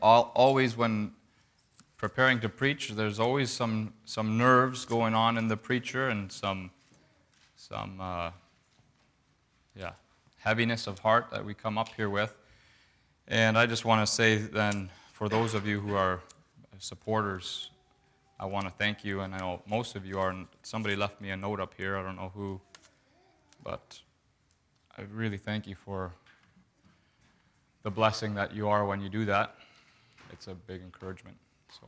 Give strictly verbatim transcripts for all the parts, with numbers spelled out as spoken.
all, always when preparing to preach, there's always some some nerves going on in the preacher and some some uh, yeah heaviness of heart that we come up here with. And I just want to say then, for those of you who are supporters, I want to thank you, and I know most of you are. And somebody left me a note up here. I don't know who, but I really thank you for the blessing that you are when you do that. It's a big encouragement. So,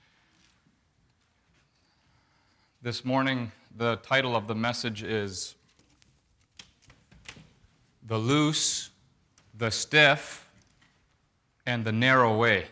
this morning, the title of the message is The Loose, the Stiff, and the Narrow Way.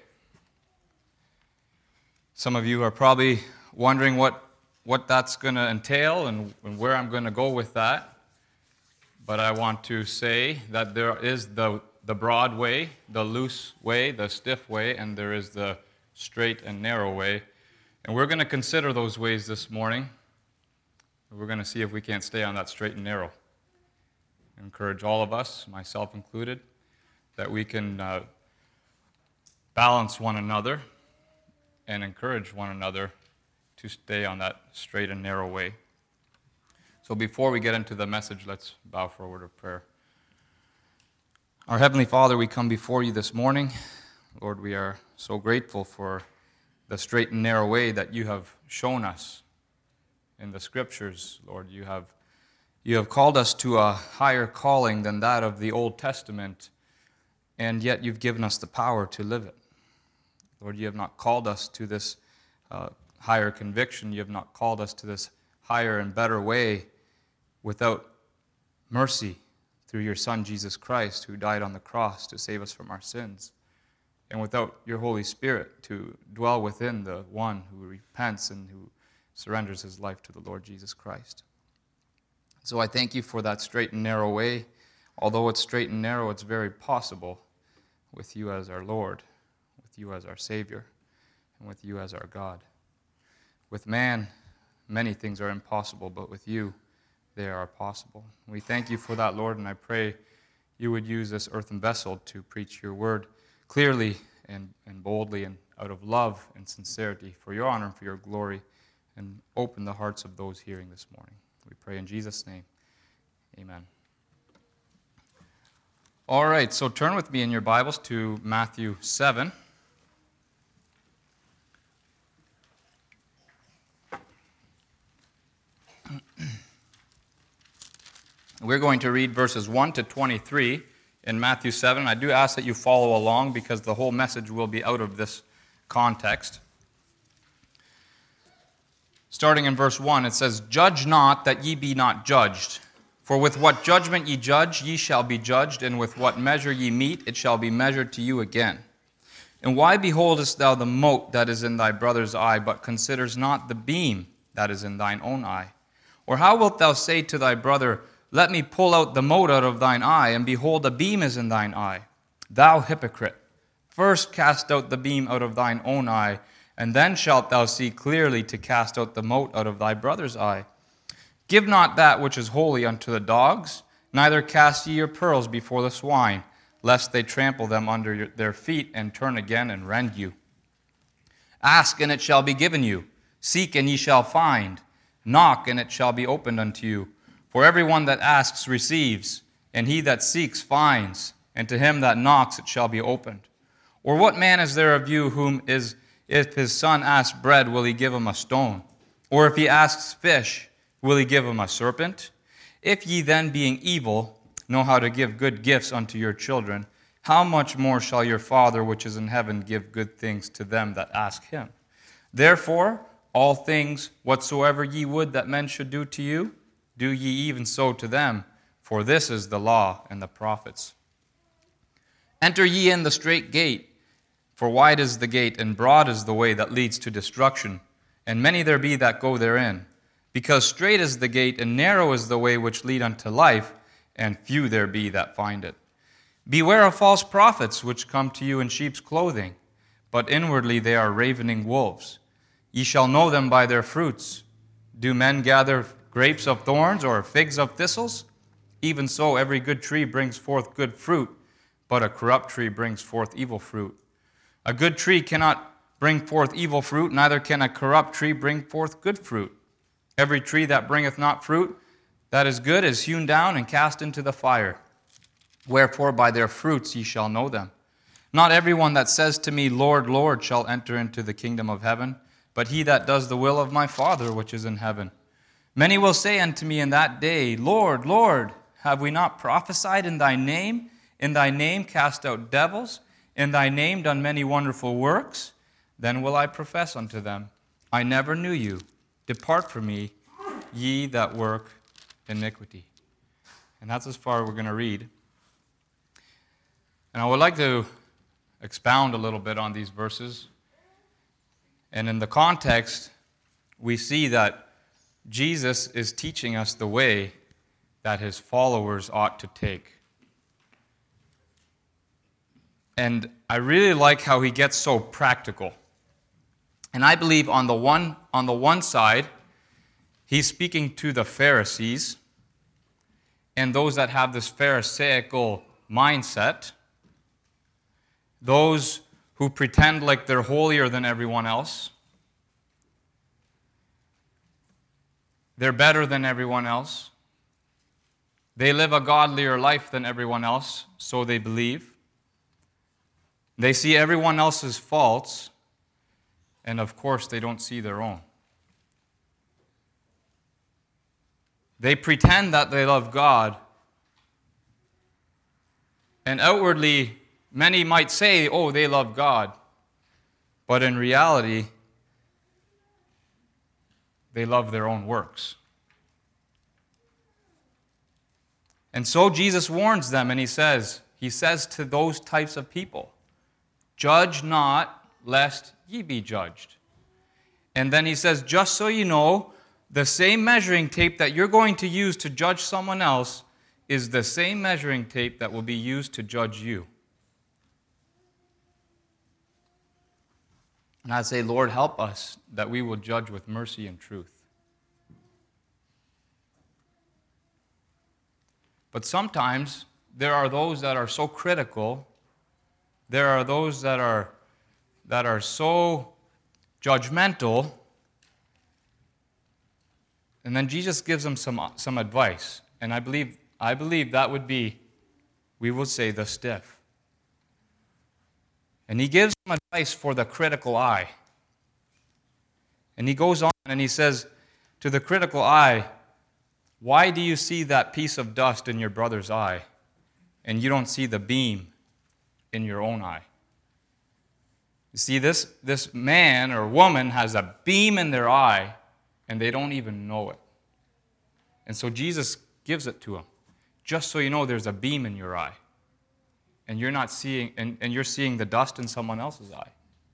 Some of you are probably wondering what, what that's going to entail and, and where I'm going to go with that. But I want to say that there is the, the broad way, the loose way, the stiff way, and there is the straight and narrow way. And we're going to consider those ways this morning. We're going to see if we can't stay on that straight and narrow. I encourage all of us, myself included, that we can uh, balance one another and encourage one another to stay on that straight and narrow way. So before we get into the message, let's bow for a word of prayer. Our Heavenly Father, we come before you this morning. Lord, we are so grateful for the straight and narrow way that you have shown us in the Scriptures. Lord, you have, you have called us to a higher calling than that of the Old Testament, and yet you've given us the power to live it. Lord, you have not called us to this uh, higher conviction. You have not called us to this higher and better way without mercy through your Son, Jesus Christ, who died on the cross to save us from our sins, and without your Holy Spirit to dwell within the one who repents and who surrenders his life to the Lord Jesus Christ. So I thank you for that straight and narrow way. Although it's straight and narrow, it's very possible with you as our Lord, with you as our Savior, and with you as our God. With man, many things are impossible, but with you, they are possible. We thank you for that, Lord, and I pray you would use this earthen vessel to preach your word clearly and, and boldly and out of love and sincerity for your honor and for your glory, and open the hearts of those hearing this morning. We pray in Jesus' name. Amen. All right, so turn with me in your Bibles to Matthew seven. We're going to read verses one to twenty-three in Matthew seven. I do ask that you follow along because the whole message will be out of this context. Starting in verse one, it says, "Judge not, that ye be not judged. For with what judgment ye judge, ye shall be judged, and with what measure ye mete, it shall be measured to you again. And why beholdest thou the mote that is in thy brother's eye, but considers not the beam that is in thine own eye? Or how wilt thou say to thy brother, Let me pull out the mote out of thine eye, and behold, a beam is in thine eye? Thou hypocrite, first cast out the beam out of thine own eye, and then shalt thou see clearly to cast out the mote out of thy brother's eye. Give not that which is holy unto the dogs, neither cast ye your pearls before the swine, lest they trample them under your, their feet, and turn again and rend you. Ask, and it shall be given you. Seek, and ye shall find. Knock, and it shall be opened unto you. For everyone that asks receives, and he that seeks finds, and to him that knocks it shall be opened. Or what man is there of you whom is, if his son asks bread, will he give him a stone? Or if he asks fish, will he give him a serpent? If ye then, being evil, know how to give good gifts unto your children, how much more shall your Father which is in heaven give good things to them that ask him? Therefore, all things whatsoever ye would that men should do to you, do ye even so to them, for this is the law and the prophets. Enter ye in the strait gate, for wide is the gate, and broad is the way that leads to destruction, and many there be that go therein. Because strait is the gate, and narrow is the way which lead unto life, and few there be that find it. Beware of false prophets, which come to you in sheep's clothing, but inwardly they are ravening wolves. Ye shall know them by their fruits. Do men gather grapes of thorns, or figs of thistles? Even so, every good tree brings forth good fruit, but a corrupt tree brings forth evil fruit. A good tree cannot bring forth evil fruit, neither can a corrupt tree bring forth good fruit. Every tree that bringeth not fruit that is good is hewn down and cast into the fire. Wherefore by their fruits ye shall know them. Not everyone that says to me, Lord, Lord, shall enter into the kingdom of heaven, but he that does the will of my Father which is in heaven. Many will say unto me in that day, Lord, Lord, have we not prophesied in thy name? In thy name cast out devils? In thy name done many wonderful works? Then will I profess unto them, I never knew you. Depart from me, ye that work iniquity. And that's as far as we're going to read. And I would like to expound a little bit on these verses. And in the context, we see that Jesus is teaching us the way that his followers ought to take. And I really like how he gets so practical. And I believe on the one on the one side, he's speaking to the Pharisees and those that have this Pharisaical mindset, those who pretend like they're holier than everyone else. They're better than everyone else. They live a godlier life than everyone else, so they believe. They see everyone else's faults, and of course they don't see their own. They pretend that they love God, and outwardly many might say, oh, they love God, but in reality, they love their own works. And so Jesus warns them, and he says, he says to those types of people, judge not, lest ye be judged. And then he says, just so you know, the same measuring tape that you're going to use to judge someone else is the same measuring tape that will be used to judge you. And I say, Lord, help us that we will judge with mercy and truth. But sometimes there are those that are so critical, there are those that are that are so judgmental, and then Jesus gives them some, some advice. And I believe I believe that would be, we would say, the stiff. And he gives them advice for the critical eye. And he goes on and he says to the critical eye, why do you see that piece of dust in your brother's eye and you don't see the beam in your own eye? You see, this, this man or woman has a beam in their eye and they don't even know it. And so Jesus gives it to them. Just so you know, there's a beam in your eye. And you're not seeing, and, and you're seeing the dust in someone else's eye.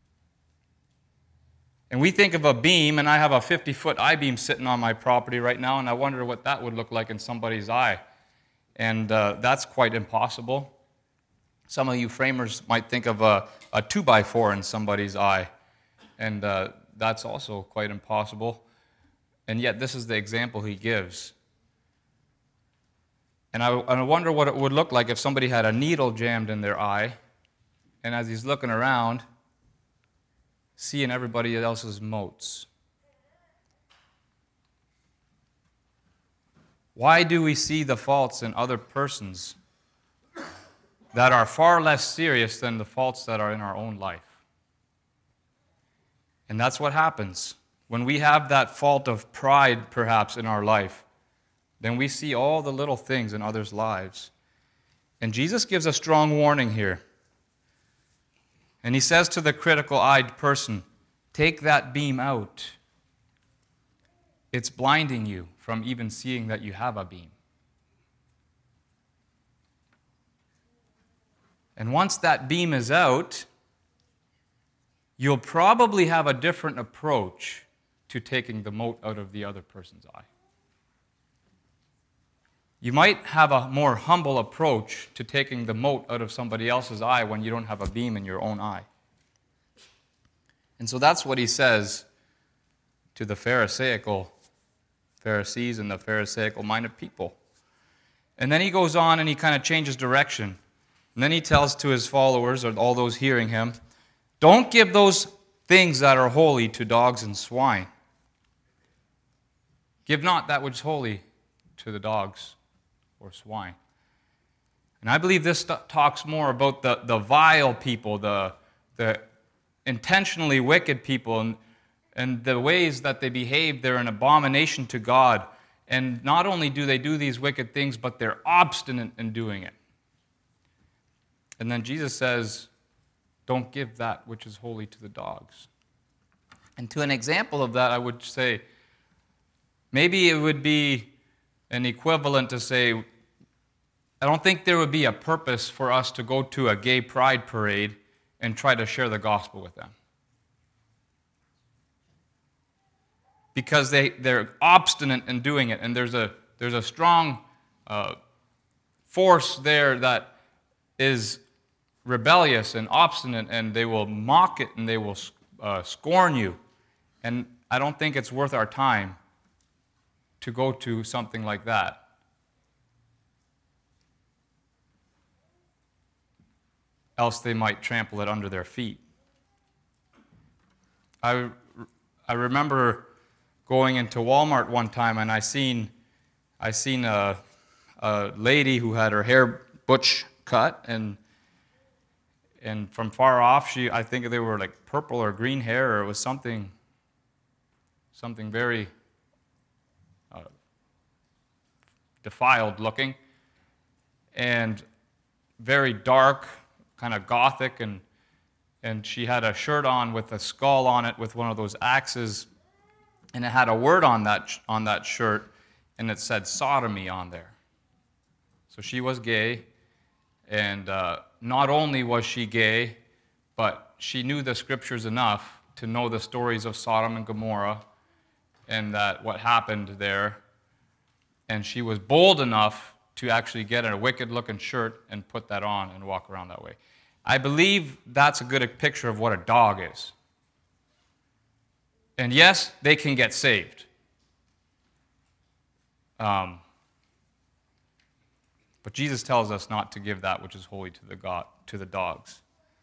And we think of a beam, and I have a fifty-foot I-beam sitting on my property right now, and I wonder what that would look like in somebody's eye. And uh, that's quite impossible. Some of you framers might think of a, a two by four in somebody's eye, and uh, that's also quite impossible. And yet this is the example he gives. And I, and I wonder what it would look like if somebody had a needle jammed in their eye, and as he's looking around, seeing everybody else's motes. Why do we see the faults in other persons that are far less serious than the faults that are in our own life? And that's what happens. When we have that fault of pride, perhaps, in our life, then we see all the little things in others' lives. And Jesus gives a strong warning here. And he says to the critical-eyed person, take that beam out. It's blinding you from even seeing that you have a beam. And once that beam is out, you'll probably have a different approach to taking the mote out of the other person's eye. You might have a more humble approach to taking the mote out of somebody else's eye when you don't have a beam in your own eye. And so that's what he says to the Pharisaical Pharisees and the Pharisaical-minded people. And then he goes on and he kind of changes direction. And then he tells to his followers, or all those hearing him, Don't give those things that are holy to dogs and swine. Give not that which is holy to the dogs or swine. And I believe this st- talks more about the, the vile people, the, the intentionally wicked people, and, and the ways that they behave. They're an abomination to God. And not only do they do these wicked things, but they're obstinate in doing it. And then Jesus says, don't give that which is holy to the dogs. And to an example of that, I would say, maybe it would be an equivalent to say, I don't think there would be a purpose for us to go to a gay pride parade and try to share the gospel with them. Because they, they're obstinate in doing it, and there's a, there's a strong uh, force there that is rebellious and obstinate, and they will mock it, and they will uh, scorn you. And I don't think it's worth our time to go to something like that. Else they might trample it under their feet. I, I remember going into Walmart one time, and I seen I seen a, a lady who had her hair butch cut, and and from far off, she I think they were like purple or green hair, or it was something something very uh, defiled looking, and very dark, kind of gothic, and and she had a shirt on with a skull on it with one of those axes, and it had a word on that on that shirt, and it said sodomy on there. So she was gay, and uh, not only was she gay, but she knew the scriptures enough to know the stories of Sodom and Gomorrah and that what happened there, and she was bold enough to actually get a wicked-looking shirt and put that on and walk around that way. I believe that's a good picture of what a dog is. And yes, they can get saved. Um, but Jesus tells us not to give that which is holy to the God, to the dogs.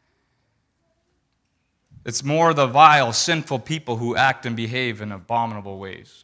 It's more the vile, sinful people who act and behave in abominable ways.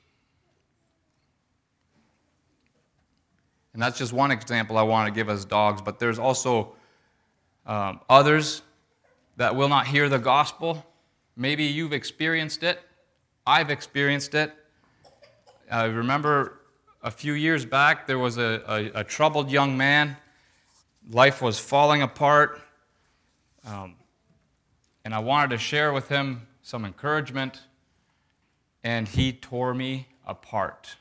And that's just one example I want to give as dogs, but there's also um, others that will not hear the gospel. Maybe you've experienced it. I've experienced it. I remember a few years back, there was a, a, a troubled young man. Life was falling apart. Um, and I wanted to share with him some encouragement, and he tore me apart.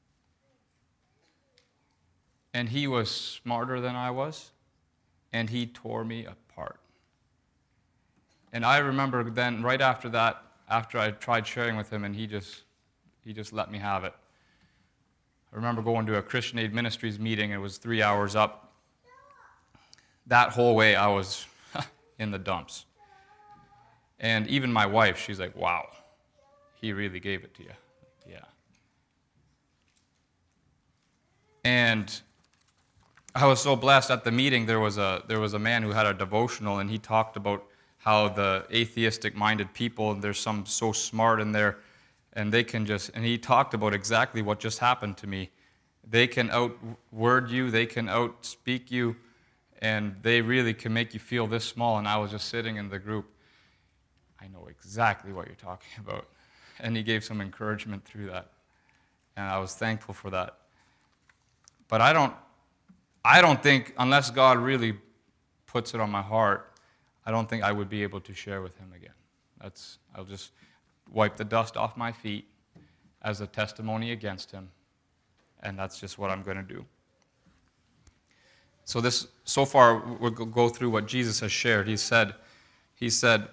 And he was smarter than I was, and he tore me apart. And I remember then, right after that, after I tried sharing with him, and he just he just let me have it. I remember going to a Christian Aid Ministries meeting. It was three hours up. That whole way, I was in the dumps. And even my wife, she's like, wow, he really gave it to you. Yeah. And I was so blessed at the meeting. There was a there was a man who had a devotional, and he talked about how the atheistic-minded people, and there's some so smart in there, and they can just, and he talked about exactly what just happened to me. They can outword you, they can outspeak you, and they really can make you feel this small. And I was just sitting in the group. I know exactly what you're talking about. And he gave some encouragement through that. And I was thankful for that. But I don't, I don't think, unless God really puts it on my heart, I don't think I would be able to share with him again. That's, I'll just wipe the dust off my feet as a testimony against him. And that's just what I'm going to do. So this, so far, we'll go through what Jesus has shared. He said, he said,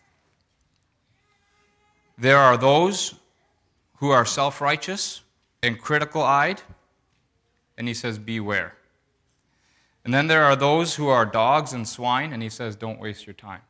there are those who are self-righteous and critical-eyed, and he says, beware. And then there are those who are dogs and swine, and he says, don't waste your time.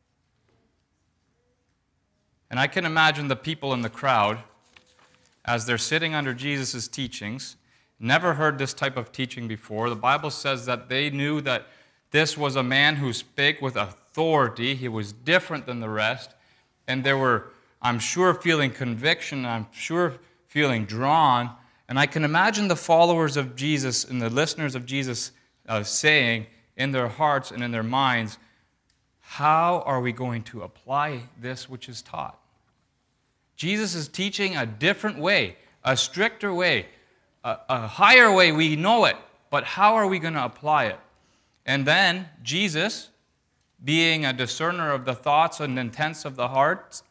And I can imagine the people in the crowd, as they're sitting under Jesus' teachings, never heard this type of teaching before. The Bible says that they knew that This was a man who spake with authority. He was different than the rest. And there were, I'm sure, feeling conviction. I'm sure feeling drawn. And I can imagine the followers of Jesus and the listeners of Jesus uh, saying in their hearts and in their minds, how are we going to apply this which is taught? Jesus is teaching a different way, a stricter way, a, a higher way. We know it, but how are we going to apply it? And then Jesus, being a discerner of the thoughts and intents of the heart,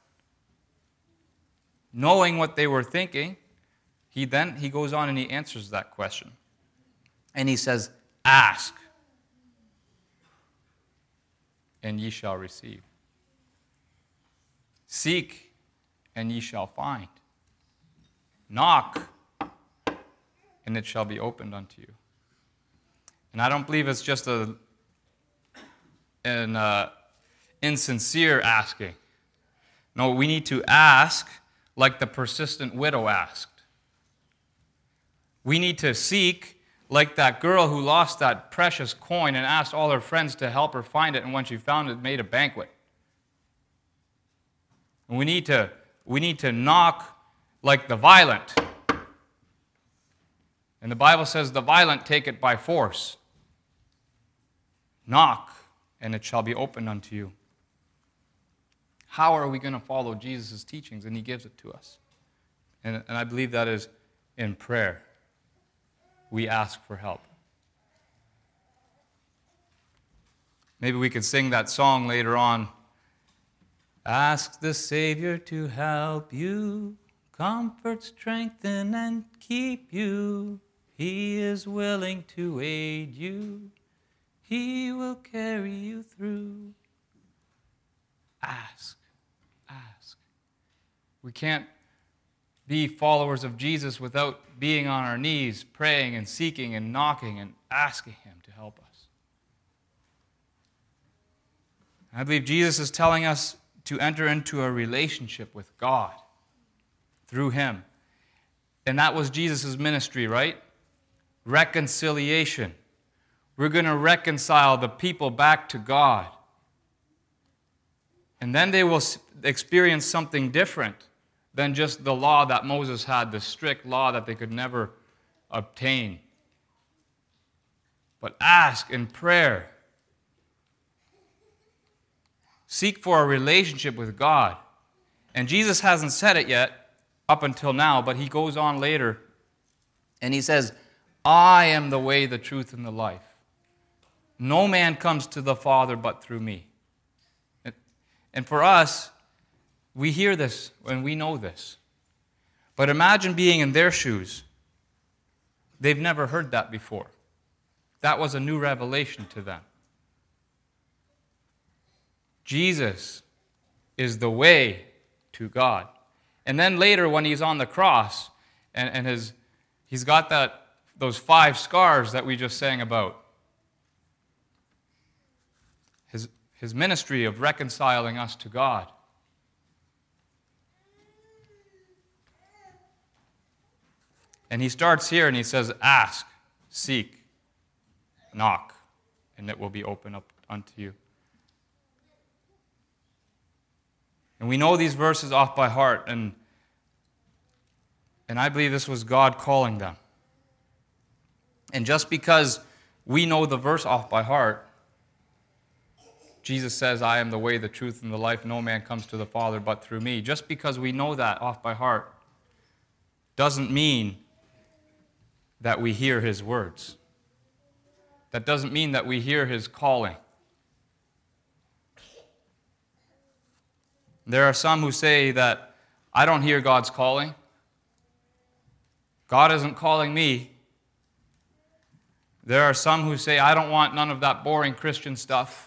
knowing what they were thinking, he then he goes on and he answers that question. And he says, ask, and ye shall receive. Seek, and ye shall find. Knock, and it shall be opened unto you. And I don't believe it's just a, an uh, insincere asking. No, we need to ask like the persistent widow asked. We need to seek like that girl who lost that precious coin and asked all her friends to help her find it, and when she found it, made a banquet. And we need to, we need to knock like the violent. And the Bible says the violent take it by force. Knock, and it shall be opened unto you. How are we going to follow Jesus' teachings? And he gives it to us. And, and I believe that is in prayer. We ask for help. Maybe we could sing that song later on. Ask the Savior to help you, comfort, strengthen, and keep you. He is willing to aid you. He will carry you through. Ask, ask. We can't be followers of Jesus without being on our knees, praying and seeking and knocking and asking him to help us. I believe Jesus is telling us to enter into a relationship with God through him. And that was Jesus' ministry, right? Reconciliation. We're going to reconcile the people back to God. And then they will experience something different than just the law that Moses had, the strict law that they could never obtain. But ask in prayer. Seek for a relationship with God. And Jesus hasn't said it yet up until now, but he goes on later and he says, I am the way, the truth, and the life. No man comes to the Father but through me. And for us, we hear this and we know this. But imagine being in their shoes. They've never heard that before. That was a new revelation to them. Jesus is the way to God. And then later when he's on the cross and, and his, he's got that those five scars that we just sang about. His, his ministry of reconciling us to God. And he starts here and he says, ask, seek, knock, and it will be opened up unto you. And we know these verses off by heart, and, and I believe this was God calling them. And just because we know the verse off by heart, Jesus says, I am the way, the truth, and the life. No man comes to the Father but through me. Just because we know that off by heart doesn't mean that we hear his words. That doesn't mean that we hear his calling. There are some who say that I don't hear God's calling. God isn't calling me. There are some who say, I don't want none of that boring Christian stuff.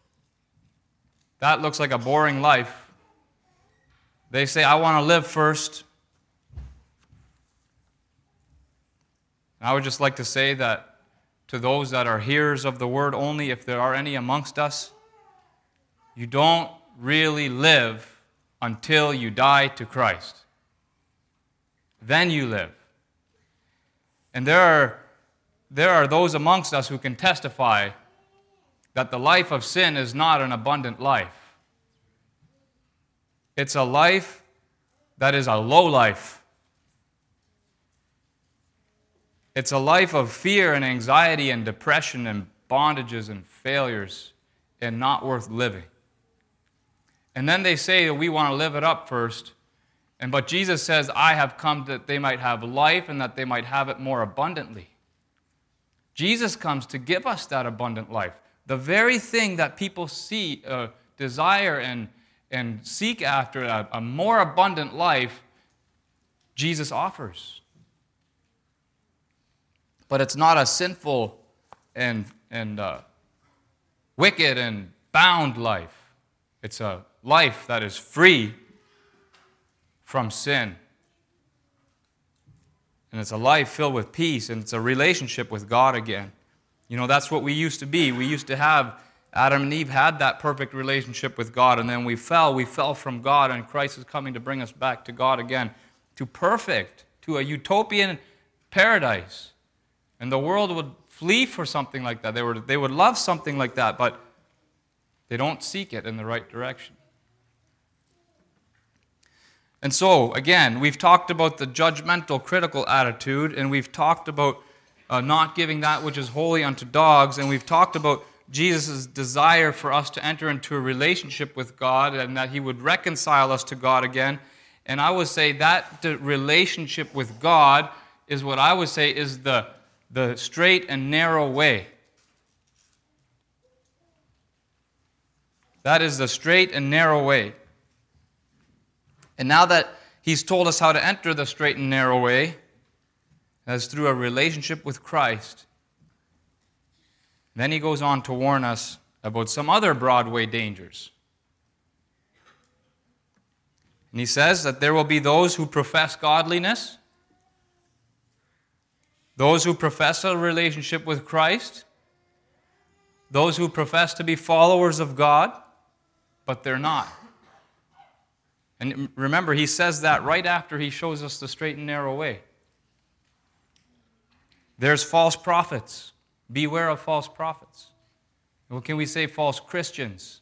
That looks like a boring life. They say, I want to live first. And I would just like to say that to those that are hearers of the word only, if there are any amongst us, you don't really live until you die to Christ. Then you live. And there are, there are those amongst us who can testify that the life of sin is not an abundant life. It's a life that is a low life. It's a life of fear and anxiety and depression and bondages and failures and not worth living. And then they say that we want to live it up first. And but Jesus says, I have come that they might have life and that they might have it more abundantly. Jesus comes to give us that abundant life. The very thing that people see, uh, desire and, and seek after, a, a more abundant life, Jesus offers. But it's not a sinful and, and uh, wicked and bound life. It's a life that is free from sin. And it's a life filled with peace, and it's a relationship with God again. You know, that's what we used to be. We used to have, Adam and Eve had that perfect relationship with God, and then we fell. We fell from God, and Christ is coming to bring us back to God again, to perfect, to a utopian paradise. And the world would flee for something like that. They would, they would love something like that, but they don't seek it in the right direction. And so, again, we've talked about the judgmental, critical attitude, and we've talked about uh, not giving that which is holy unto dogs, and we've talked about Jesus' desire for us to enter into a relationship with God and that he would reconcile us to God again. And I would say that the relationship with God is what I would say is the, the straight and narrow way. That is the straight and narrow way. And now that he's told us how to enter the straight and narrow way, as through a relationship with Christ, then he goes on to warn us about some other Broadway dangers. And he says that there will be those who profess godliness, those who profess a relationship with Christ, those who profess to be followers of God, but they're not. And remember, he says that right after he shows us the straight and narrow way. There's false prophets. Beware of false prophets. What can we say? False Christians.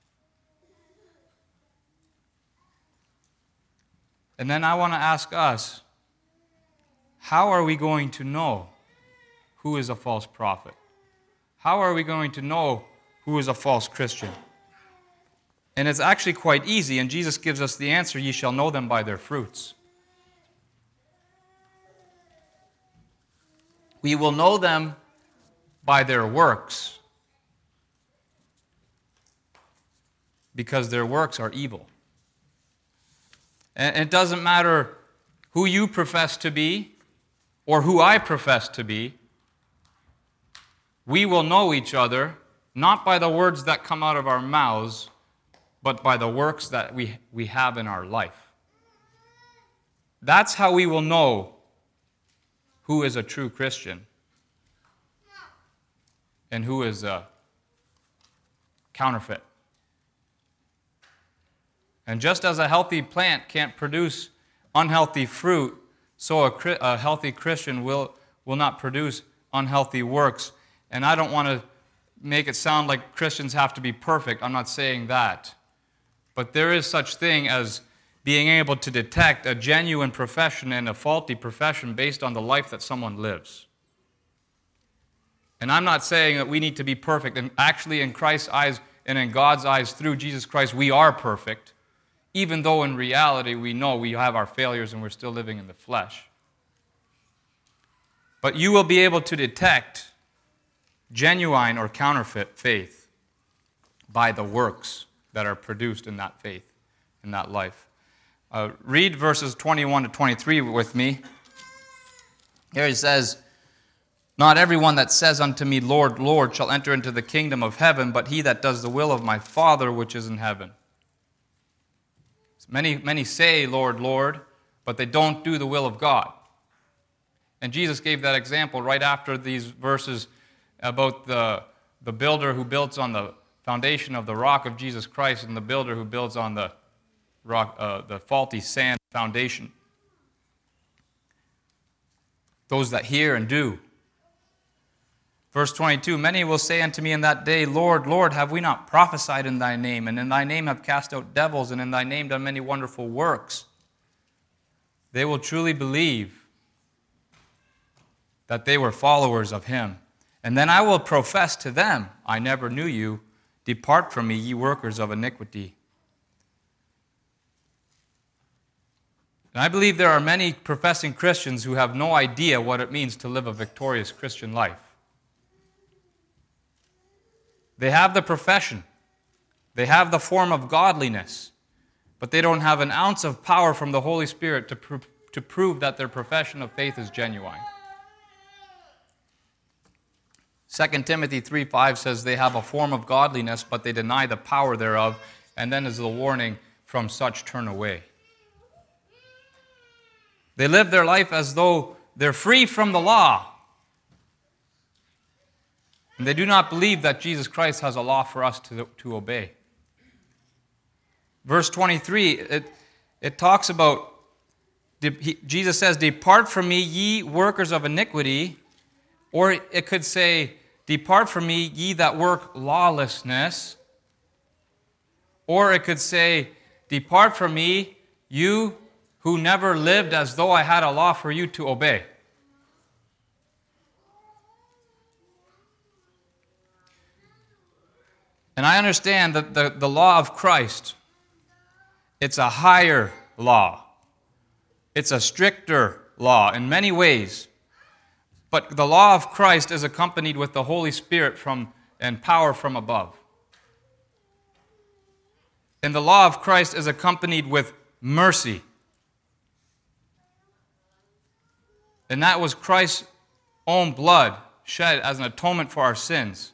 And then I want to ask us, how are we going to know who is a false prophet? How are we going to know who is a false Christian? And it's actually quite easy, and Jesus gives us the answer, ye shall know them by their fruits. We will know them by their works, because their works are evil. And it doesn't matter who you profess to be or who I profess to be. We will know each other not by the words that come out of our mouths, but by the works that we, we have in our life. That's how we will know who is a true Christian and who is a counterfeit. And just as a healthy plant can't produce unhealthy fruit, so a, a healthy Christian will, will not produce unhealthy works. And I don't want to make it sound like Christians have to be perfect. I'm not saying that. But there is such thing as being able to detect a genuine profession and a faulty profession based on the life that someone lives. And I'm not saying that we need to be perfect. And actually, in Christ's eyes and in God's eyes through Jesus Christ, we are perfect, even though in reality we know we have our failures and we're still living in the flesh. But you will be able to detect genuine or counterfeit faith by the works that are produced in that faith, in that life. Uh, read verses twenty-one to twenty-three with me. Here he says, not everyone that says unto me, Lord, Lord, shall enter into the kingdom of heaven, but he that does the will of my Father which is in heaven. Many, many say, Lord, Lord, but they don't do the will of God. And Jesus gave that example right after these verses about the, the builder who builds on the foundation of the rock of Jesus Christ and the builder who builds on the rock, uh, the faulty sand foundation. Those that hear and do. Verse twenty-two, many will say unto me in that day, Lord, Lord, have we not prophesied in thy name, and in thy name have cast out devils, and in thy name done many wonderful works? They will truly believe that they were followers of him. And then I will profess to them, I never knew you. Depart from me, ye workers of iniquity. And I believe there are many professing Christians who have no idea what it means to live a victorious Christian life. They have the profession. They have the form of godliness. But they don't have an ounce of power from the Holy Spirit to, pr- to prove that their profession of faith is genuine. Second Timothy three five says they have a form of godliness, but they deny the power thereof. And then is the warning, from such turn away. They live their life as though they're free from the law. And they do not believe that Jesus Christ has a law for us to, to obey. Verse twenty-three, it, it talks about, he, Jesus says, depart from me, ye workers of iniquity. Or it could say, depart from me, ye that work lawlessness. Or it could say, depart from me, you who never lived as though I had a law for you to obey. And I understand that the, the law of Christ, it's a higher law. It's a stricter law in many ways. But the law of Christ is accompanied with the Holy Spirit from and power from above. And the law of Christ is accompanied with mercy. And that was Christ's own blood shed as an atonement for our sins.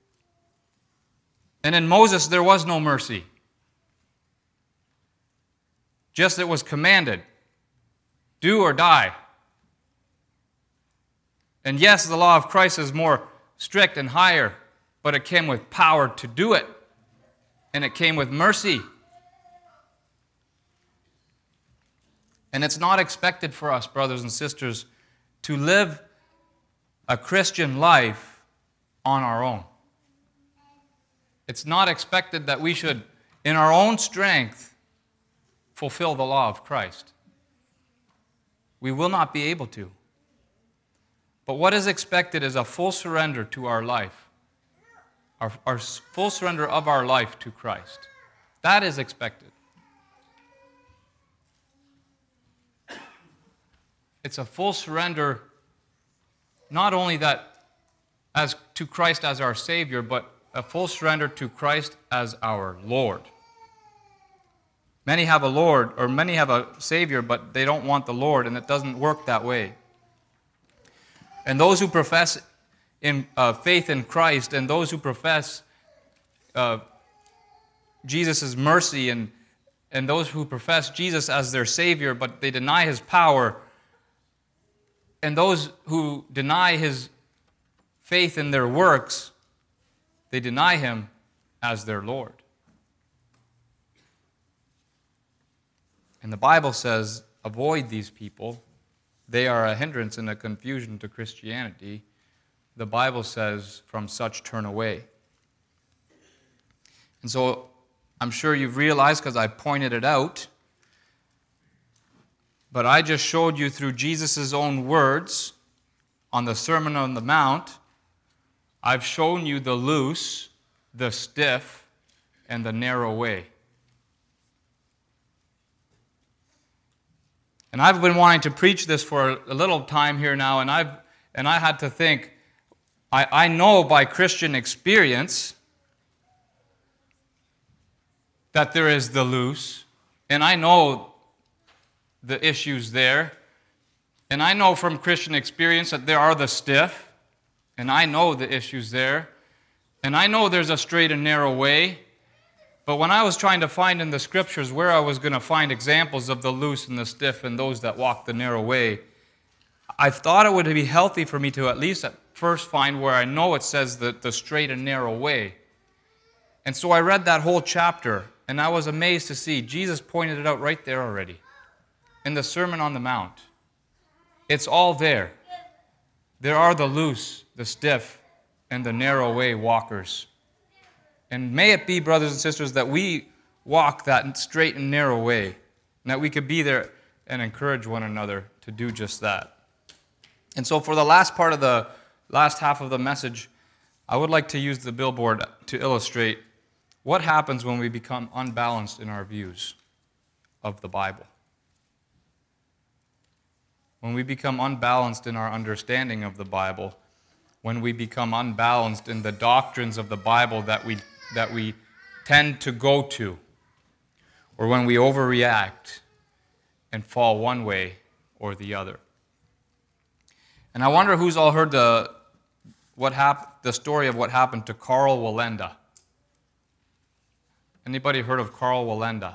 And in Moses, there was no mercy. Just it was commanded, do or die. And yes, the law of Christ is more strict and higher, but it came with power to do it. And it came with mercy. And it's not expected for us, brothers and sisters, to live a Christian life on our own. It's not expected that we should, in our own strength, fulfill the law of Christ. We will not be able to. But what is expected is a full surrender to our life, our, our full surrender of our life to Christ. That is expected. It's a full surrender, not only that as to Christ as our Savior, but a full surrender to Christ as our Lord. Many have a Lord, or many have a Savior, but they don't want the Lord, and it doesn't work that way. And those who profess in uh, faith in Christ, and those who profess uh, Jesus' mercy, and, and those who profess Jesus as their Savior, but they deny His power, and those who deny His faith in their works, they deny Him as their Lord. And the Bible says, avoid these people. They are a hindrance and a confusion to Christianity. The Bible says, from such turn away. And so, I'm sure you've realized, because I pointed it out, but I just showed you through Jesus' own words on the Sermon on the Mount, I've shown you the loose, the stiff, and the narrow way. And I've been wanting to preach this for a little time here now, and I've and I had to think, I, I know by Christian experience that there is the loose, and I know the issues there, and I know from Christian experience that there are the stiff, and I know the issues there, and I know there's a straight and narrow way. But when I was trying to find in the Scriptures where I was going to find examples of the loose and the stiff and those that walk the narrow way, I thought it would be healthy for me to at least at first find where I know it says the, the straight and narrow way. And so I read that whole chapter, and I was amazed to see Jesus pointed it out right there already in the Sermon on the Mount. It's all there. There are the loose, the stiff, and the narrow way walkers. And may it be, brothers and sisters, that we walk that straight and narrow way, and that we could be there and encourage one another to do just that. And so for the last part of the last half of the message, I would like to use the billboard to illustrate what happens when we become unbalanced in our views of the Bible. When we become unbalanced in our understanding of the Bible, when we become unbalanced in the doctrines of the Bible that we that we tend to go to, or when we overreact and fall one way or the other. And I wonder who's all heard the what hap- the story of what happened to Karl Wallenda. Anybody heard of Karl Wallenda?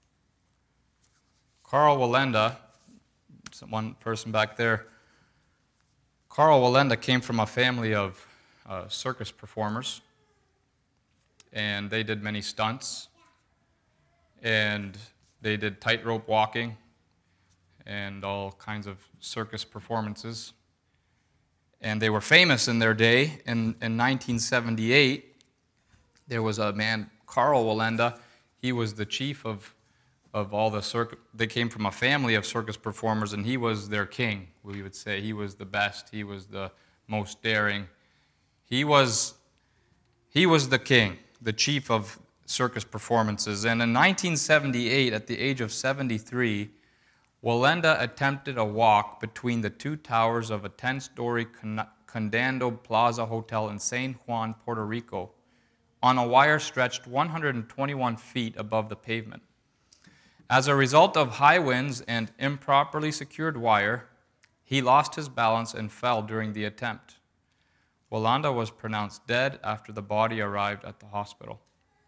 Karl Wallenda, one person back there, Karl Wallenda came from a family of uh, circus performers, and they did many stunts, and they did tightrope walking, and all kinds of circus performances. And they were famous in their day. In, in nineteen seventy-eight, there was a man, Karl Wallenda. He was the chief of, of all the circus. They came from a family of circus performers, and he was their king, we would say. He was the best. He was the most daring. He was, he was the king, the chief of circus performances. And in nineteen seventy-eight, at the age of seventy-three, Wallenda attempted a walk between the two towers of a ten-story Condado Plaza Hotel in San Juan, Puerto Rico, on a wire stretched one hundred twenty-one feet above the pavement. As a result of high winds and improperly secured wire, he lost his balance and fell during the attempt. Wallenda was pronounced dead after the body arrived at the hospital.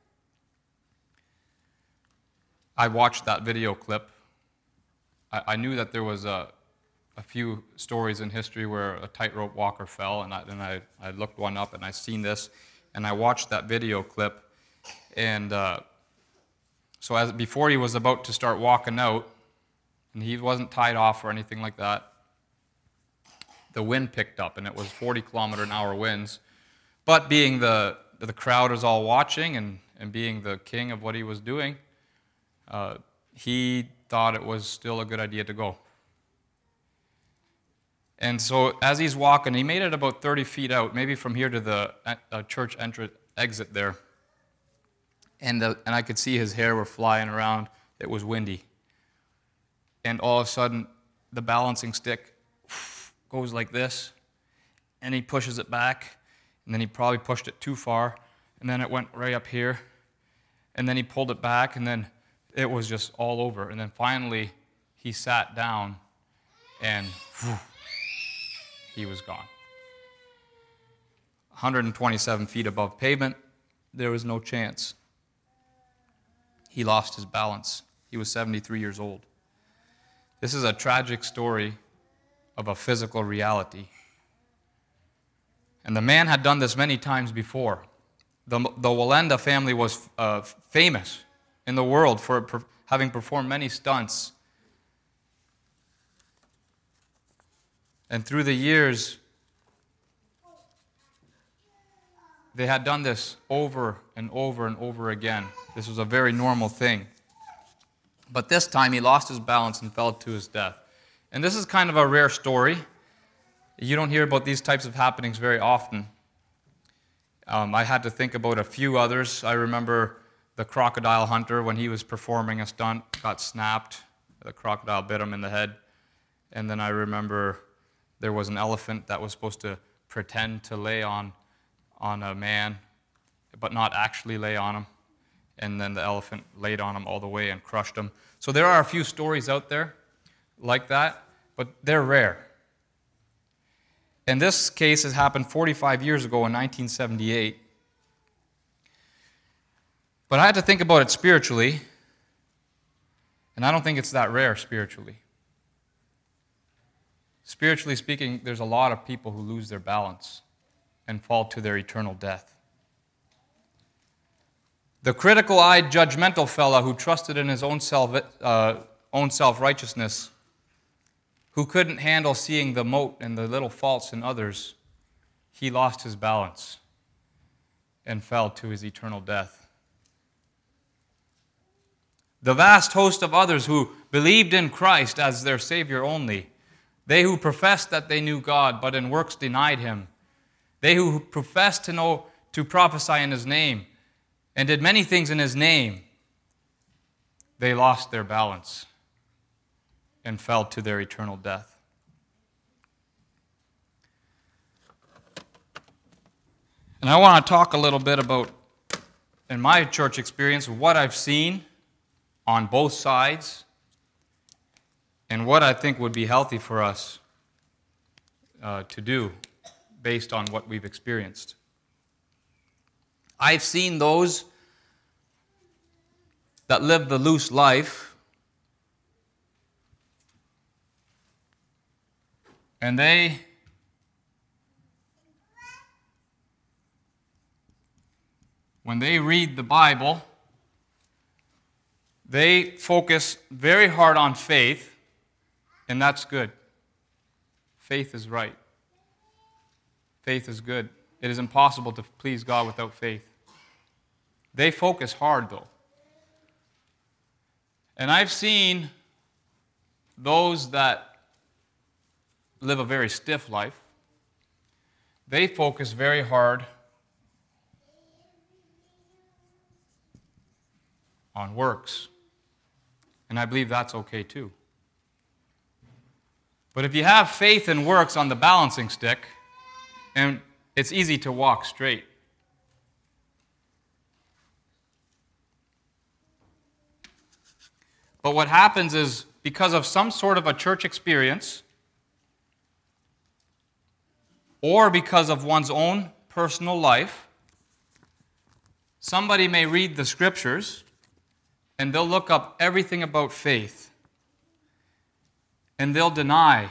I watched that video clip. I, I knew that there was a, a few stories in history where a tightrope walker fell, and I, and I, I looked one up and I seen this, and I watched that video clip. And uh, so as before he was about to start walking out, and he wasn't tied off or anything like that, the wind picked up, and it was forty kilometer an hour winds. But being the the crowd was all watching, and, and being the king of what he was doing, uh, he thought it was still a good idea to go. And so as he's walking, he made it about thirty feet out, maybe from here to the uh, church entrance exit there. And, the, and I could see his hair were flying around. It was windy. And all of a sudden, the balancing stick goes like this, and he pushes it back, and then he probably pushed it too far, and then it went right up here, and then he pulled it back, and then it was just all over. And then finally, he sat down, and whew, he was gone. one hundred twenty-seven feet above pavement, there was no chance. He lost his balance. He was seventy-three years old. This is a tragic story of a physical reality. And the man had done this many times before. The, the Wallenda family was uh, famous in the world for per, having performed many stunts. And through the years, they had done this over and over and over again. This was a very normal thing. But this time he lost his balance and fell to his death. And this is kind of a rare story. You don't hear about these types of happenings very often. Um, I had to think about a few others. I remember the crocodile hunter, when he was performing a stunt, got snapped. The crocodile bit him in the head. And then I remember there was an elephant that was supposed to pretend to lay on, on a man, but not actually lay on him. And then the elephant laid on him all the way and crushed him. So there are a few stories out there like that, but they're rare. And this case has happened forty-five years ago in nineteen seventy-eight. But I had to think about it spiritually, and I don't think it's that rare spiritually. Spiritually speaking, there's a lot of people who lose their balance and fall to their eternal death. The critical-eyed, judgmental fella who trusted in his own self, uh, own self-righteousness, who couldn't handle seeing the mote and the little faults in others, he lost his balance and fell to his eternal death. The vast host of others who believed in Christ as their Savior only, they who professed that they knew God but in works denied him, they who professed to know to prophesy in his name and did many things in his name, they lost their balance and fell to their eternal death. And I want to talk a little bit about, in my church experience, what I've seen on both sides and what I think would be healthy for us uh, to do based on what we've experienced. I've seen those that live the loose life, and they when they read the Bible, they focus very hard on faith, and that's good. Faith is right. Faith is good. It is impossible to please God without faith. They focus hard, though. And I've seen those that live a very stiff life. They focus very hard on works. And I believe that's okay too. But if you have faith and works on the balancing stick, and it's easy to walk straight. But what happens is, because of some sort of a church experience, or because of one's own personal life, somebody may read the scriptures and they'll look up everything about faith, and they'll deny,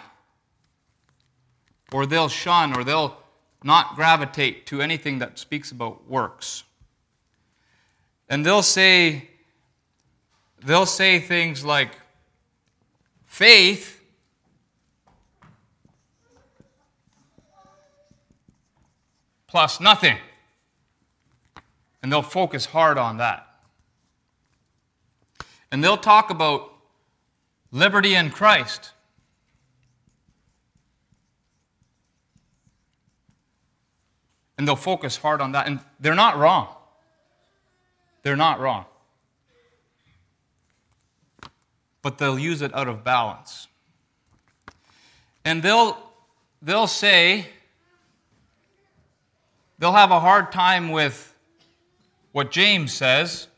or they'll shun, or they'll not gravitate to anything that speaks about works. And they'll say, they'll say things like, faith plus nothing. And they'll focus hard on that. And they'll talk about liberty in Christ. And they'll focus hard on that. And they're not wrong. They're not wrong. But they'll use it out of balance. And they'll, they'll say, they'll have a hard time with what James says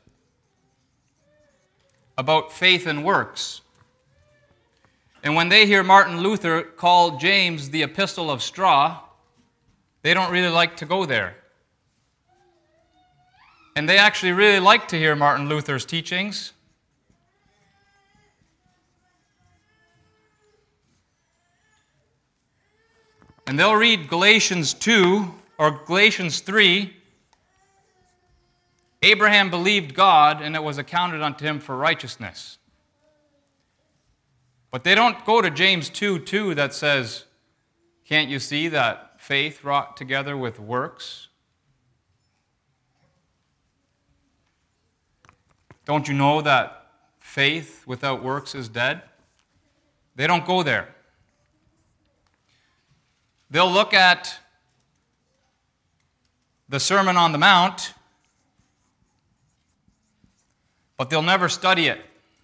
about faith and works. And when they hear Martin Luther call James the epistle of straw, they don't really like to go there. And they actually really like to hear Martin Luther's teachings. And they'll read Galatians two or Galatians three. Abraham believed God, and it was accounted unto him for righteousness. But they don't go to James two two that says, can't you see that faith wrought together with works? Don't you know that faith without works is dead? They don't go there. They'll look at the Sermon on the Mount, but they'll never study it.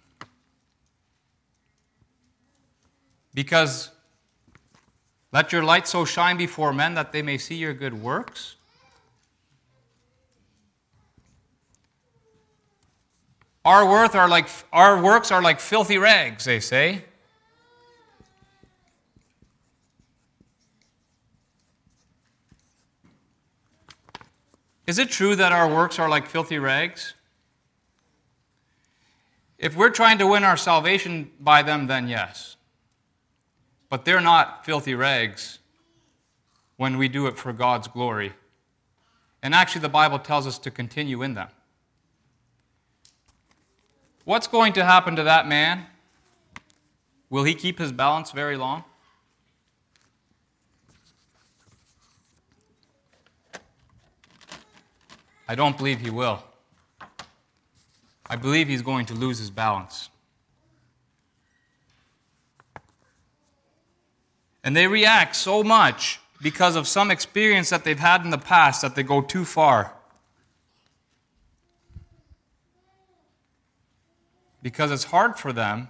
Because let your light so shine before men that they may see your good works. Our worth are like our works are like filthy rags, they say. Is it true that our works are like filthy rags? If we're trying to win our salvation by them, then yes. But they're not filthy rags when we do it for God's glory. And actually, the Bible tells us to continue in them. What's going to happen to that man? Will he keep his balance very long? I don't believe he will. I believe he's going to lose his balance. And they react so much because of some experience that they've had in the past that they go too far. Because it's hard for them.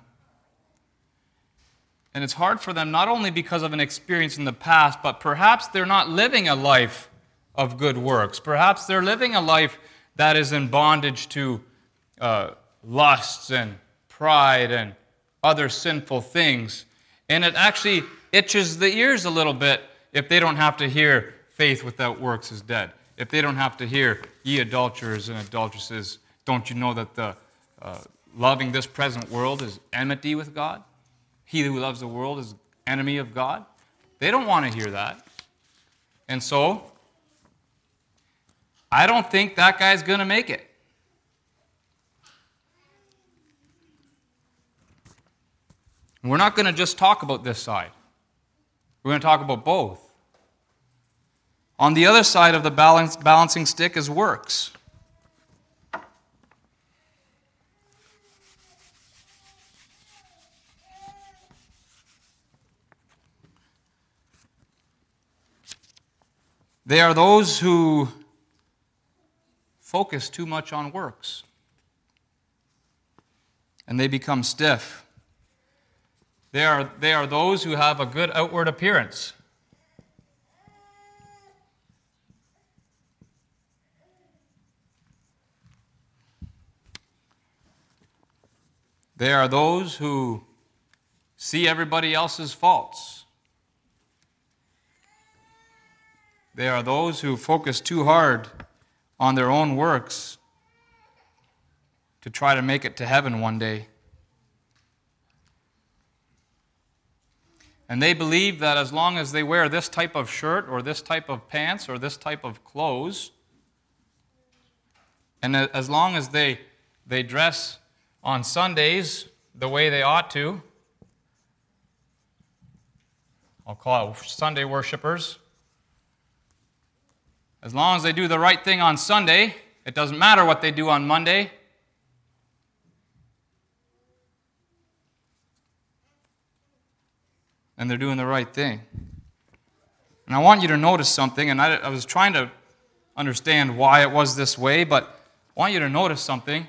And it's hard for them not only because of an experience in the past, but perhaps they're not living a life of good works. Perhaps they're living a life that is in bondage to uh, lusts and pride and other sinful things. And it actually itches the ears a little bit if they don't have to hear faith without works is dead. If they don't have to hear, ye adulterers and adulteresses, don't you know that the uh, loving this present world is enmity with God? He who loves the world is enemy of God. They don't want to hear that. And so, I don't think that guy's going to make it. We're not going to just talk about this side. We're going to talk about both. On the other side of the balance, balancing stick is works. They are those who focus too much on works. And they become stiff. They are, they are those who have a good outward appearance. They are those who see everybody else's faults. They are those who focus too hard on their own works to try to make it to heaven one day. And they believe that as long as they wear this type of shirt or this type of pants or this type of clothes, and as long as they, they dress on Sundays the way they ought to, I'll call it Sunday worshipers, as long as they do the right thing on Sunday, it doesn't matter what they do on Monday. And they're doing the right thing. And I want you to notice something, and I, I was trying to understand why it was this way, but I want you to notice something.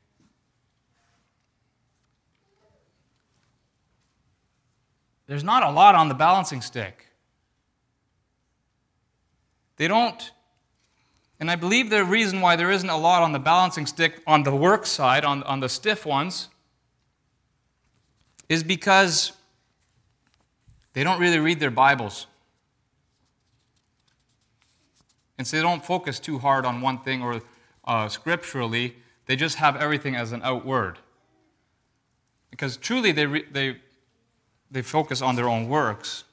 There's not a lot on the balancing stick. They don't, and I believe the reason why there isn't a lot on the balancing stick on the work side, on, on the stiff ones, is because they don't really read their Bibles. And so they don't focus too hard on one thing or uh, scripturally. They just have everything as an outward. Because truly they, re- they, they focus on their own works.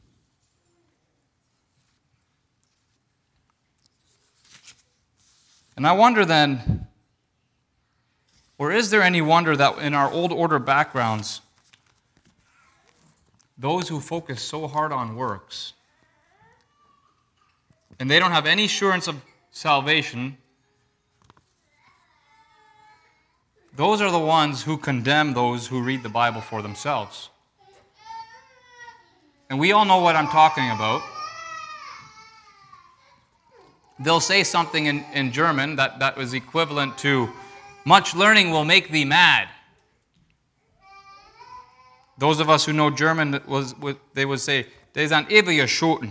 And I wonder then, or is there any wonder that in our old order backgrounds, those who focus so hard on works, and they don't have any assurance of salvation, those are the ones who condemn those who read the Bible for themselves. And we all know what I'm talking about. They'll say something in, in German that, that was equivalent to, much learning will make thee mad. Those of us who know German, was, they would say, they sind ewige Schoten.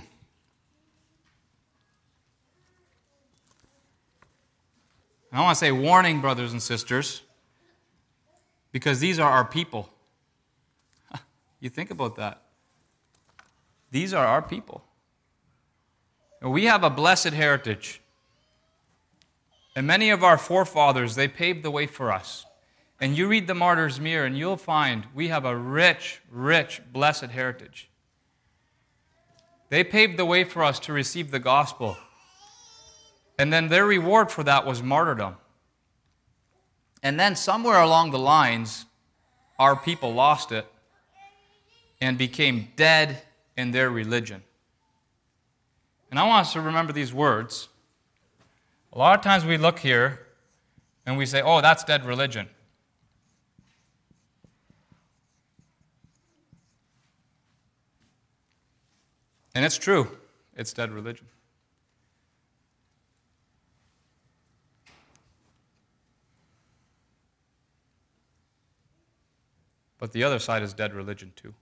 And I want to say, warning, brothers and sisters, because these are our people. You think about that. These are our people. We have a blessed heritage. And many of our forefathers, they paved the way for us. And you read the Martyr's Mirror, and you'll find we have a rich, rich, blessed heritage. They paved the way for us to receive the gospel. And then their reward for that was martyrdom. And then somewhere along the lines, our people lost it and became dead in their religion. And I want us to remember these words. A lot of times we look here and we say, oh, that's dead religion. And it's true. It's dead religion. But the other side is dead religion too.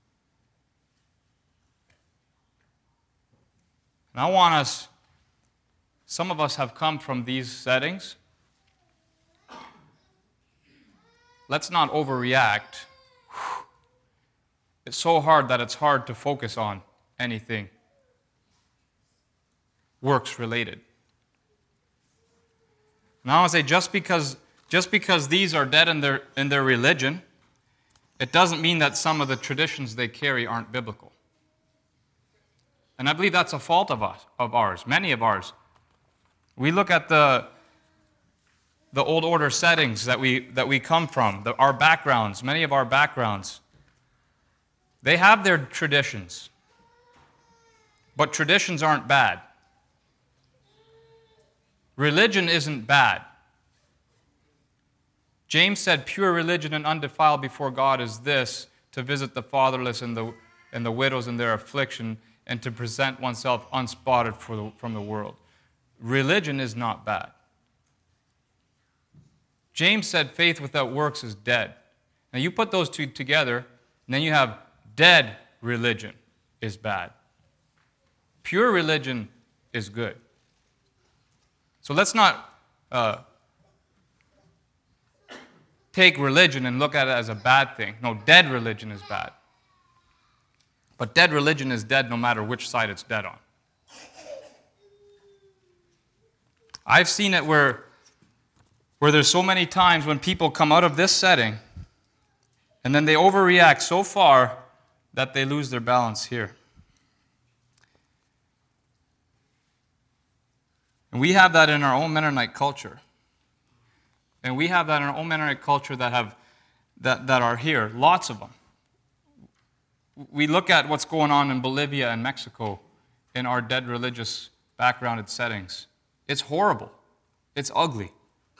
And I want us, some of us have come from these settings. Let's not overreact. It's so hard that it's hard to focus on anything works related. And I want to say just because just because these are dead in their in their religion, it doesn't mean that some of the traditions they carry aren't biblical. And I believe that's a fault of us, of ours, many of ours. We look at the the old order settings that we that we come from, the, our backgrounds, many of our backgrounds. They have their traditions. But traditions aren't bad. Religion isn't bad. James said, pure religion and undefiled before God is this, to visit the fatherless and the, and the widows in their affliction, and to present oneself unspotted for the, from the world. Religion is not bad. James said faith without works is dead. Now you put those two together, and then you have dead religion is bad. Pure religion is good. So let's not uh, take religion and look at it as a bad thing. No, dead religion is bad. But dead religion is dead no matter which side it's dead on. I've seen it where, where there's so many times when people come out of this setting and then they overreact so far that they lose their balance here. And we have that in our own Mennonite culture. And we have that in our own Mennonite culture that have that, that are here, lots of them. We look at what's going on in Bolivia and Mexico in our dead religious backgrounded settings. It's horrible. It's ugly.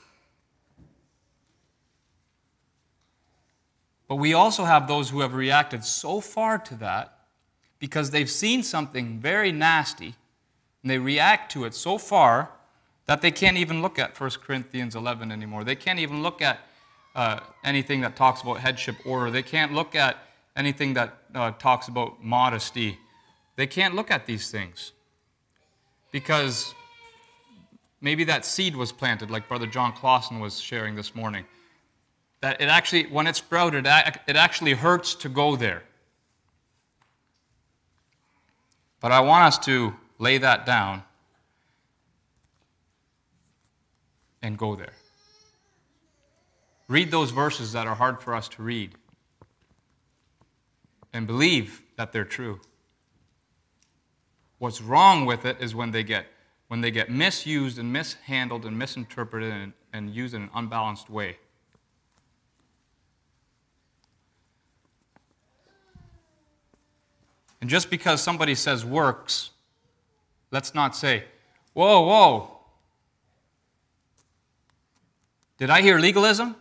But we also have those who have reacted so far to that because they've seen something very nasty and they react to it so far that they can't even look at First Corinthians eleven anymore. They can't even look at uh, anything that talks about headship order. They can't look at anything that uh, talks about modesty. They can't look at these things because maybe that seed was planted, like Brother John Clausen was sharing this morning. That it actually, when it sprouted, it actually hurts to go there. But I want us to lay that down and go there. Read those verses that are hard for us to read and believe that they're true. What's wrong with it is when they get when they get misused and mishandled and misinterpreted and, and used in an unbalanced way. And just because somebody says works, let's not say, whoa, whoa. Did I hear legalism?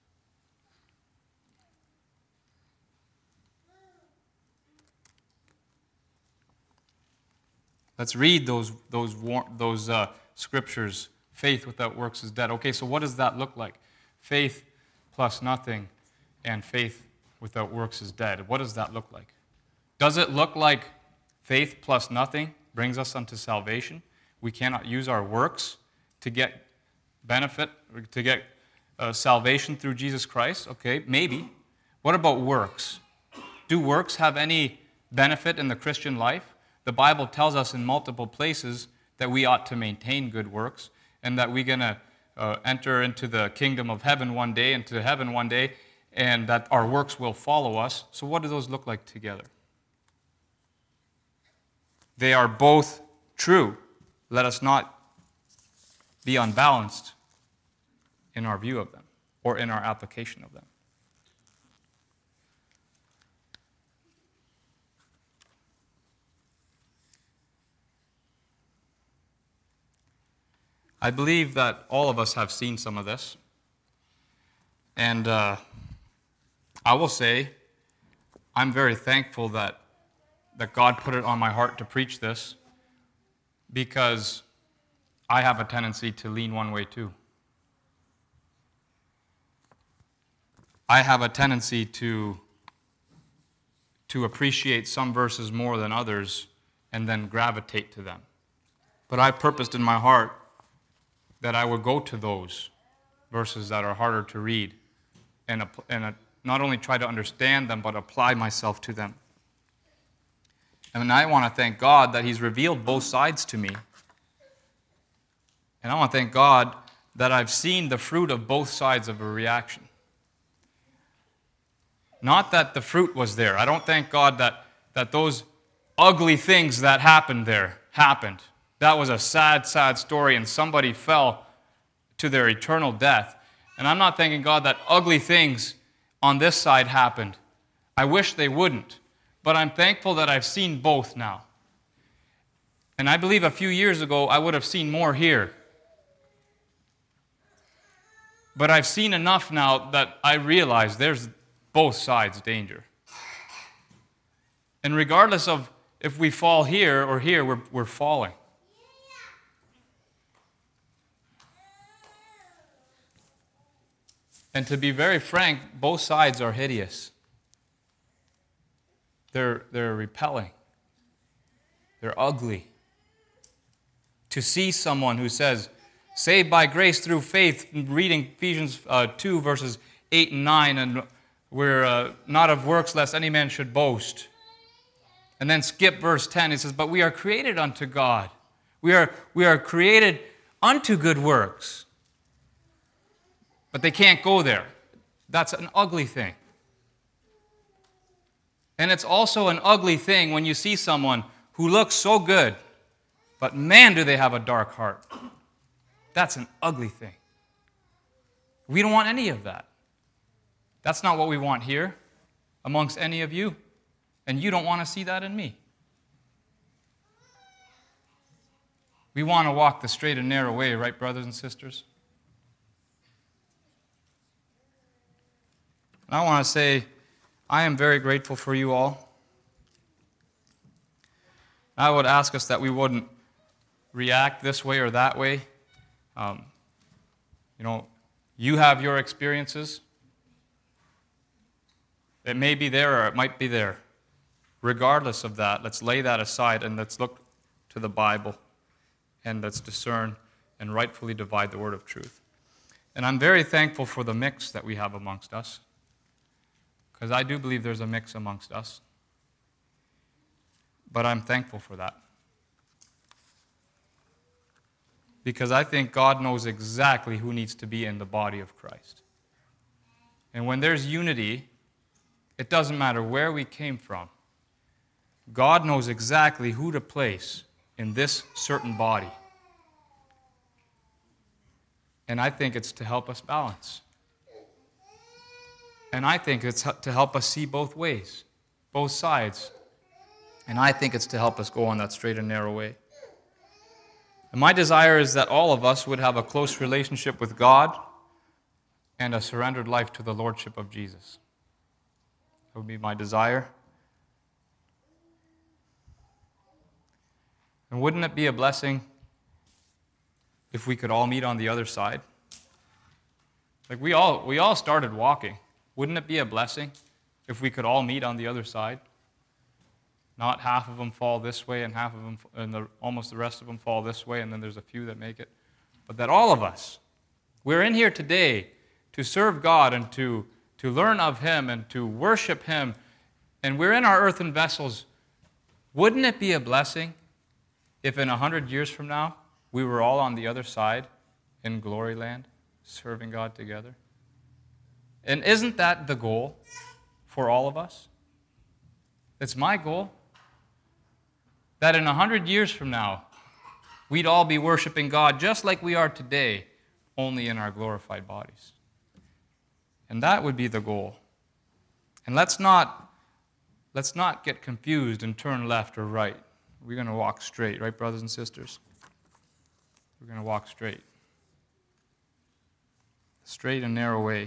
Let's read those those those uh, scriptures. Faith without works is dead. Okay, so what does that look like? Faith plus nothing and faith without works is dead. What does that look like? Does it look like faith plus nothing brings us unto salvation? We cannot use our works to get benefit, to get uh, salvation through Jesus Christ? Okay, maybe. What about works? Do works have any benefit in the Christian life? The Bible tells us in multiple places that we ought to maintain good works and that we're going to uh, enter into the kingdom of heaven one day, into heaven one day, and that our works will follow us. So what do those look like together? They are both true. Let us not be unbalanced in our view of them or in our application of them. I believe that all of us have seen some of this. And uh, I will say, I'm very thankful that, that God put it on my heart to preach this, because I have a tendency to lean one way too. I have a tendency to, to appreciate some verses more than others and then gravitate to them. But I purposed in my heart that I would go to those verses that are harder to read and, and not only try to understand them, but apply myself to them. And I want to thank God that He's revealed both sides to me. And I want to thank God that I've seen the fruit of both sides of a reaction. Not that the fruit was there. I don't thank God that, that those ugly things that happened there happened. That was a sad, sad story, and somebody fell to their eternal death. And I'm not thanking God that ugly things on this side happened. I wish they wouldn't. But I'm thankful that I've seen both now. And I believe a few years ago I would have seen more here. But I've seen enough now that I realize there's both sides danger. And regardless of if we fall here or here, we're, we're falling. And to be very frank, both sides are hideous. They're, they're repelling. They're ugly. To see someone who says, saved by grace through faith, reading Ephesians uh, two, verses eight and nine, and we're uh, not of works lest any man should boast. And then skip verse ten, it says, but we are created unto God. We are, we are created unto good works. But they can't go there. That's an ugly thing. And it's also an ugly thing when you see someone who looks so good, but man, do they have a dark heart. That's an ugly thing. We don't want any of that. That's not what we want here amongst any of you. And you don't want to see that in me. We want to walk the straight and narrow way, right, brothers and sisters? And I want to say, I am very grateful for you all. I would ask us that we wouldn't react this way or that way. Um, you know, you have your experiences. It may be there or it might be there. Regardless of that, let's lay that aside and let's look to the Bible and let's discern and rightfully divide the word of truth. And I'm very thankful for the mix that we have amongst us, because I do believe there's a mix amongst us. But I'm thankful for that. Because I think God knows exactly who needs to be in the body of Christ. And when there's unity, it doesn't matter where we came from. God knows exactly who to place in this certain body. And I think it's to help us balance. And I think it's to help us see both ways, both sides. And I think it's to help us go on that straight and narrow way. And my desire is that all of us would have a close relationship with God and a surrendered life to the Lordship of Jesus. That would be my desire. And wouldn't it be a blessing if we could all meet on the other side? Like we all we all started walking. Wouldn't it be a blessing if we could all meet on the other side? Not half of them fall this way and half of them, and the, almost the rest of them fall this way, and then there's a few that make it. But that all of us, we're in here today to serve God and to, to learn of Him and to worship Him, and we're in our earthen vessels. Wouldn't it be a blessing if in a hundred years from now we were all on the other side in glory land, serving God together? And isn't that the goal for all of us? It's my goal. That in a hundred years from now, we'd all be worshiping God just like we are today, only in our glorified bodies. And that would be the goal. And let's not, let's not get confused and turn left or right. We're going to walk straight, right, brothers and sisters? We're going to walk straight. Straight and narrow way.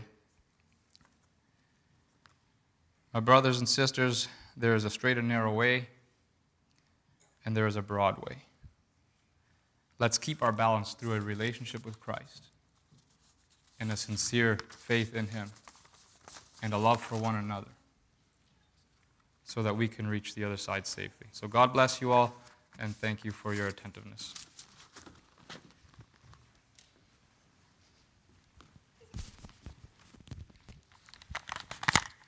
My brothers and sisters, there is a straight and narrow way, and there is a broad way. Let's keep our balance through a relationship with Christ and a sincere faith in Him and a love for one another so that we can reach the other side safely. So God bless you all, and thank you for your attentiveness.